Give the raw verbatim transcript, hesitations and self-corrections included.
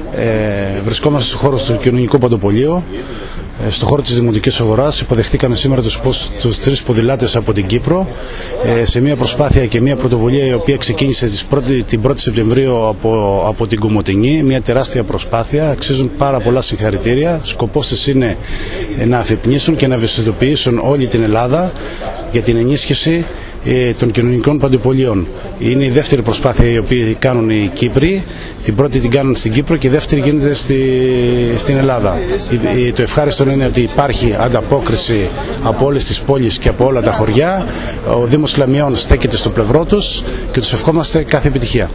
Ε, βρισκόμαστε στο χώρο του Κοινωνικού Παντοπολείου, ε, στο χώρο της Δημοτικής Αγοράς. Υποδεχτήκαμε σήμερα τους, τους τρεις ποδηλάτες από την Κύπρο, ε, σε μια προσπάθεια και μια πρωτοβουλία η οποία ξεκίνησε τις πρώτη, την πρώτη Σεπτεμβρίου από, από την Κομοτηνή. Μια τεράστια προσπάθεια, αξίζουν πάρα πολλά συγχαρητήρια. Σκοπός της είναι να αφυπνίσουν και να ευαισθητοποιήσουν όλη την Ελλάδα για την ενίσχυση των κοινωνικών παντοπολίων. Είναι η δεύτερη προσπάθεια η οποία κάνουν οι Κύπροι. Την πρώτη την κάνουν στην Κύπρο και η δεύτερη γίνεται στη, στην Ελλάδα. Το ευχάριστο είναι ότι υπάρχει ανταπόκριση από όλες τις πόλεις και από όλα τα χωριά. Ο Δήμος Λαμιών στέκεται στο πλευρό τους και τους ευχόμαστε κάθε επιτυχία.